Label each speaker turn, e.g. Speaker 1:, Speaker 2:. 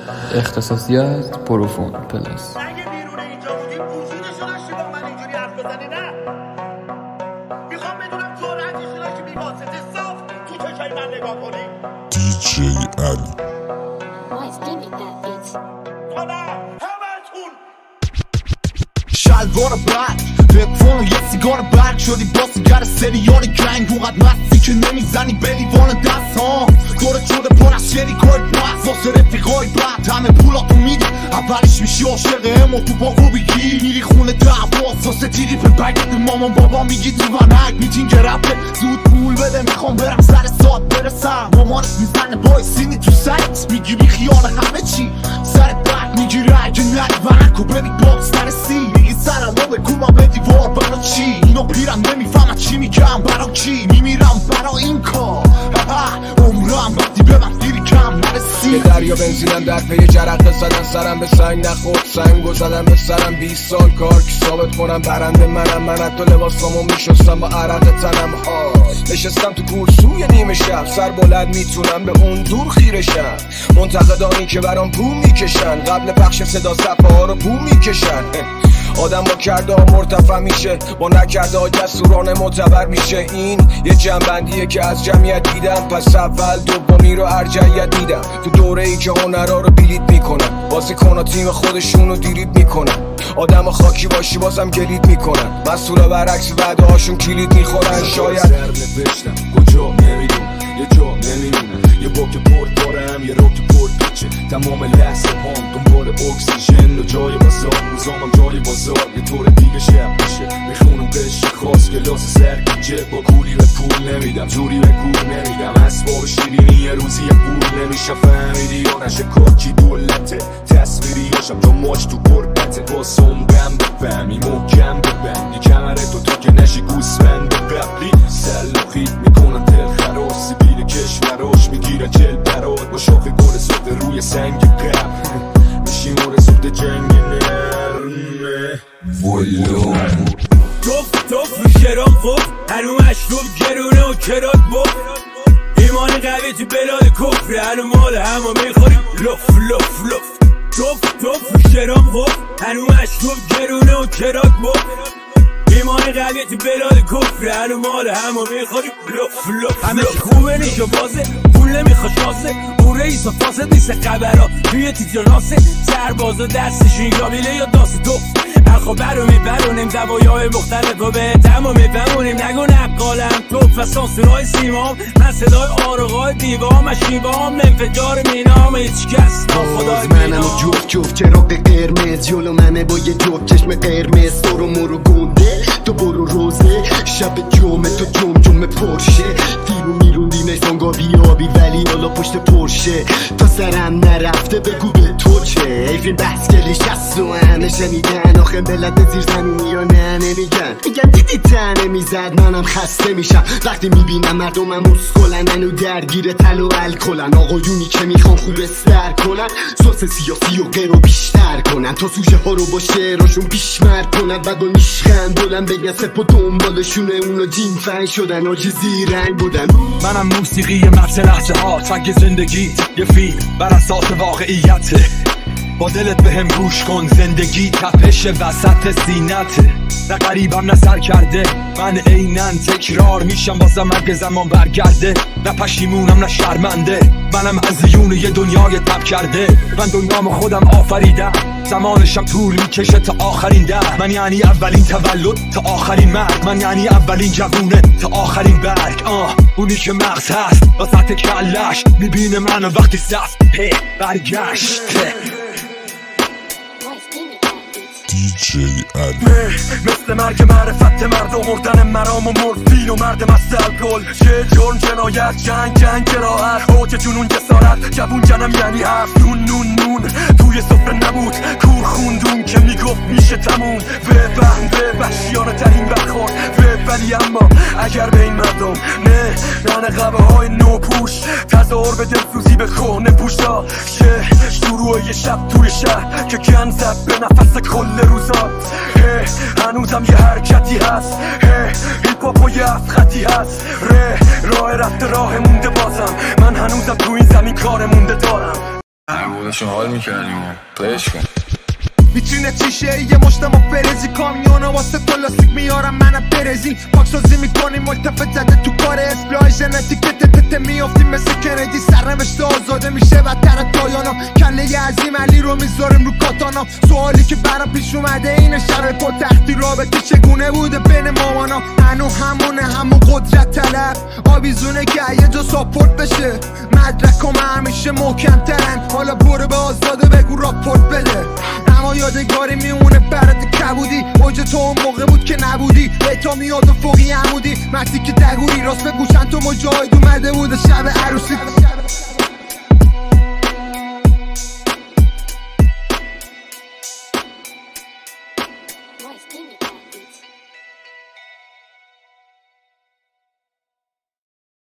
Speaker 1: اختصاصیات پروفون پلاس.
Speaker 2: اگه بیرون اینجا بودی وجودشو داشتی با من اینجوری حرف بزنی نه؟ میخوام بدونم تو رنجشو داشتی بی‌واسطه صاف تو چشای من نگاه کنی.
Speaker 3: دیجی علی
Speaker 2: حالا همتون
Speaker 4: شلوار برد تلفن و یه سیگار برد شدی بازیگر سریال گنگ اونقدر مستی که نمیزنی به لیوان دست ها دورت شده پر از شریکای بس واسه رفیقای بد همه پولاتو میدی اولش میشی عاشق همو تو باقو بگیر میری خونه دعواست واسه تیری به بگت مامان بابا میگی تو ونک میتینگ رفته زود پول بده میخوام برم سر ساعت برسم مامانت میزنه بای سینی تو سرت میگی بی خیال همه چی سرت برد میگیره اگه نری ونکو ببی باکس نرسی میگی سرم رو بگو ما به دیوار برا چی اینو پیرم نمیفهمم چی میگم برا کی میمیرم برا این کار عمرم وقتی به من دیری کم نرسی
Speaker 5: یه دریا بنزینم در پی جرقه زدن سرم به سنگ نخورد سنگو زدم به سرم 20 سال کار که ثابت کنم برنده منم من حتی لباسامو میشستم با عرق تنم نشستم تو کورسوی نیمه شب سر بلند میتونم به اون دور خیرشم منتقدانی که برام پول میکشن قبل پخش صدا صفحه ها رو پول میکشن آدم با کرده ها مرتفع میشه با نکرده ها جسورانه معتبر میشه این یه جنبندیه که از جمعیت دیدم پس اول دومی رو ارجعیت میدم تو دوره ای که هنرها رو بلیت میکنن بازیکن ها تیم خودشون رو دیریت میکنن آدم خاکی باشی بازم گلید میکنن مسئولا برعکس وعده هاشون کلید میخورن شاید
Speaker 6: نوشتم کجا نمیدون یه جا نمیمونه یه باک پر دارم یه راک پر پیچه تمام لحظه هم دنبال اکسیژن و جای بازار روزامم جای بازار یه طور دیگه شب میشه میخونم قشق خاص گلاس سرگیجه با کولی به پول نمیدم جوری به کور نمیدم اسباب شیرینی یه روزی پول نمیشه فهمیدی یا نشه کاکی دولته تصویری هاشم تا ماچ تو قربته با سنگم بفهمی محکم ببندی کمرتو تا که نشی گوسفند قبلی سلوخیت میکنن دل خراش سیبیل کشوراش میگیرن چل برات با شاخ گل سفته روی سنگ قبل میشیم رسوخت جنگ نرمه ولو
Speaker 7: توف رو شرام خوب هنو مشروب گرونه و کرات بود ایمان قوی تو بلاد کفره هنو مال همو میخوریم لف لف لف توف رو شرام خوب هنو مشروب گرونه و کرات بود ایمان قوی تو بلاد کفره هنو مال همو میخوریم لف لف همه خوبه نیشو بازه پول نمیخواد شازه او رئیس و فاسد نیست قبرها توی تیتر ناسه سربازا دستشون گابیله یا داست تو خب برو میبرونیم دوایای مختلف و به تمام میبرونیم نگو نقالم توف و سانسورهای سیمام من صدای آرقای دیوام و شیبام انفجار مینام هیچ کس ناخدای
Speaker 8: منم و جفت چراغ قرمز جلو منه با یه جفت چشم قرمز تو رو مرو گنده تو برو روزه شب جمعه تو جمجمه پرشه تیرو میروندی نشانگاه بیابی ولی حالا پشت پرشه تا سرم نرفته بگو به تو چه ایفین بحث کلی شست و همه شنیدن آخه بلد زیر زمینی یا نه نمیگن میگن دیدی تنه میزد منم خسته میشم وقتی میبینم مردمم اسکلن منو درگیر تل و الکلن آقایونی که میخوان خوب استر کنن سوس سیاسی و غیرو بیشتر کنن تا سوژه ها رو با شعراشون بیشمر کنن بعد نیشخند بلن بگن سپ و دنبالشونه اونا جین فن شدن آجزی رنگ بودن
Speaker 9: منم موسیقی مغز لحظه ها تنگ زندگی یه فیلم بر اساس واقعیته با دلت به هم گوش کن زندگی تپش وسط سینته نه قریبم نه سر کرده من اینن تکرار میشم واسه مرگ زمان برگرده نه پشیمونم نه شرمنده منم هزیون یه دنیای تب کرده من دنیام خودم آفریدم زمانشم طول میکشه تا آخرین در من یعنی اولین تولد تا آخرین مرگ من یعنی اولین جوونه تا آخرین برگ اونی که مغز هست وسط کلش میبینه منو وقتی سفت برگشته
Speaker 3: دیجی علی
Speaker 6: مثل مرگ معرفت مرد و مردن مرام و مورفین و مرد مست الکل چه جرم جنایت جنگ راحت اوج جنون جسارت جوون جنم یعنی حرف نون توی سفره نبود کور خوندون که میگفت میشه تموم به وحشیانه ترین برخورد ولی اما اگر به این مردم نه قبه های نوپوش تظاهر به دلسوزی به کهنه پوشا شروع یه شب توی شهر که گن زد به نفس کل روزا هنوزم یه حرکتی هست هیپ هاپ و یه خطی هست راه رفته راه مونده بازم من هنوزم تو این زمین کار مونده دارم بودشون حال میکردیم پلیش کن
Speaker 4: میتونه چیشه یه مشتم و فرزی کامیونا واسه پلاستیک میارم منم برزی پاکسازی میکنیم ملتفت زده تو کار اسپلای ژنتیک تته میافتیم مثل کندی سرنوشت آزاده میشه بدتر تایانا کله عظیم علی رو میذاریم رو کاتانا سوالی که برام پیش اومده اینه شب پر تختی رابطه چگونه بوده بین مامانا هنو همونه همون قدرت طلب آویزونه که یه جا ساپورت بشه مدرکم همیشه محکم ترن حالا برو به آزاده بگو راپورت بده اما یادگاری میمونه برات کبودی اوج تو اون موقع بود که نبودی بیتا میاد و فوقی عمودی مرسی که دگوری راست به گوشن تو مجاهد اومده بود شب